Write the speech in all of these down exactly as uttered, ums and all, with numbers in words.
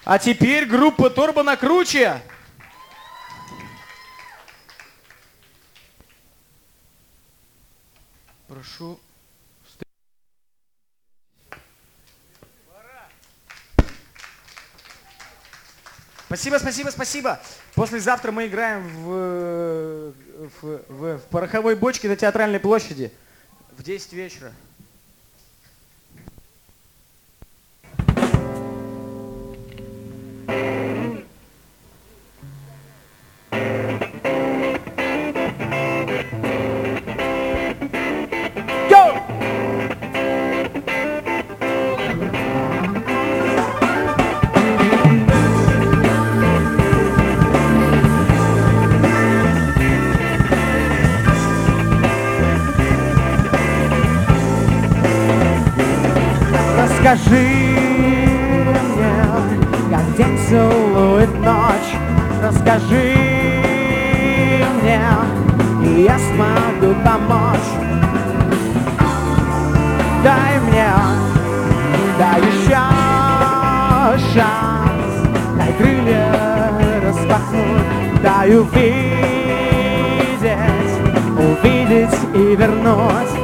А теперь группа Турбо на круче. Прошу. Спасибо, спасибо, спасибо. Послезавтра мы играем в, в, в, в пороховой бочке на Театральной площади в десять вечера. Скажи мне, как день целует ночь. Расскажи мне, и я смогу помочь. Дай мне, дай еще шанс. Дай крылья распахнуть, дай увидеть, увидеть и вернуть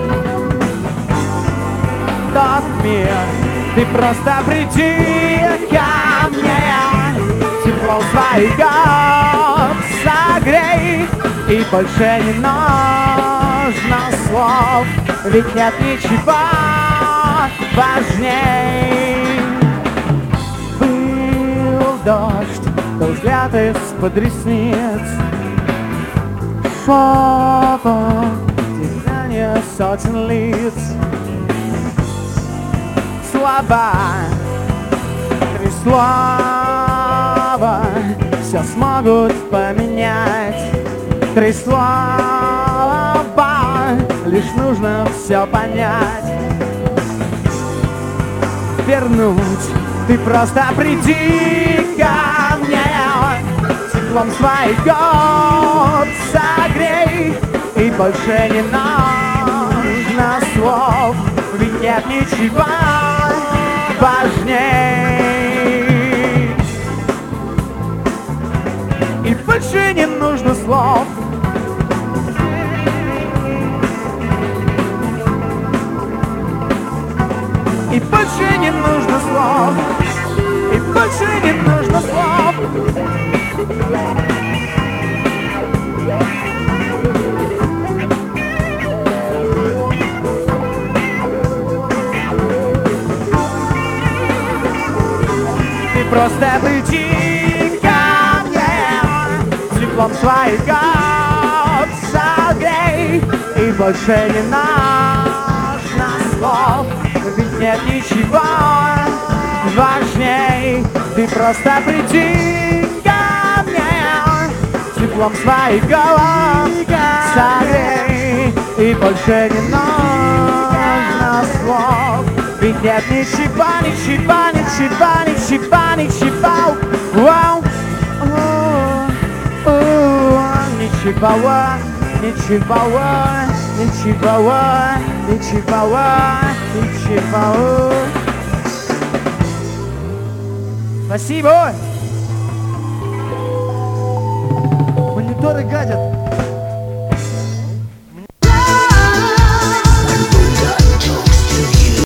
тот мир. Ты просто приди ко мне, теплом своих губ согрей, и больше не нужно слов, ведь нет ничего важней. Был дождь, был взгляд из-под ресниц, шепот, дыхание сотен лиц. Слова, три слова все смогут поменять. Три слова, лишь нужно все понять. Вернуть, ты просто приди ко мне, теплом своих губ согрей, и больше не нужно слов, ведь нет ничего важней. И больше не нужно слов. И больше не нужно слов. И больше не нужно слов. Просто приди ко мне, теплом своих губ согрей, и больше не нужно слов, ведь нет ничего важней. Ты просто приди ко мне, теплом своих губ согрей, и больше не нужно слов, ведь нет ничего, ничего, ничего, ничего, ничего, вау, ничего, ничего, ничего, ничего, ничего. Спасибо. Мониторы гадят.